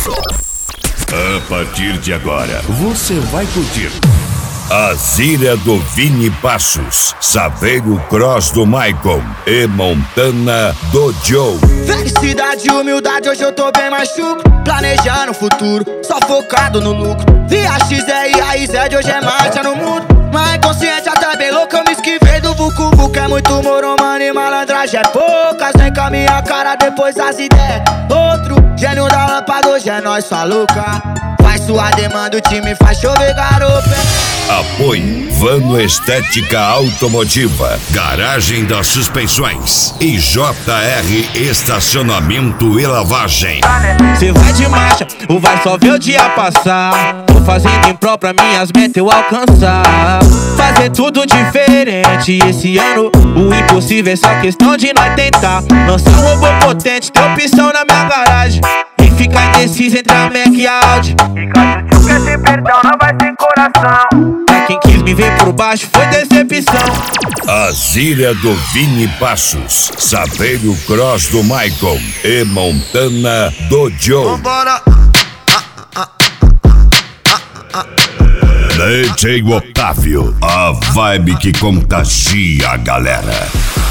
A partir de agora, você vai curtir a Zíria do Vini Passos, Saveiro Cross do Maicon e Montana do Joe. Felicidade e humildade, hoje eu tô bem mais chucro. Planejando o futuro, só focado no lucro. Via XR e a IZ, hoje é marcha no mundo. Mas consciência tá bem louca, eu me esquivei do Vucu Vucu. É muito moro, mano, e malandragem é poucas. Vem com a minha cara, depois as ideias. Outro gênio da lâmpada, hoje é nós, sua louca. Faz sua demanda, o time faz chover garoto. Apoio Vano Estética Automotiva, Garagem das Suspensões e JR Estacionamento e Lavagem. Cê vai de marcha, ou vai só ver o dia passar. Tô fazendo em prol pra minhas metas eu alcançar. Fazer tudo diferente esse ano. O impossível é só questão de nós tentar. Lançar um robô potente, ter opção na minha garagem. E ficar indeciso entre a Mac e a Audi. E caso tio quer ter perdão, não vai sem coração. Pra quem quis me ver por baixo foi decepção. A Zíria do Vini Passos, Saveiro Cross do Maicon e Montana do Joe. Vambora! DJ Otávio, a vibe que contagia a galera.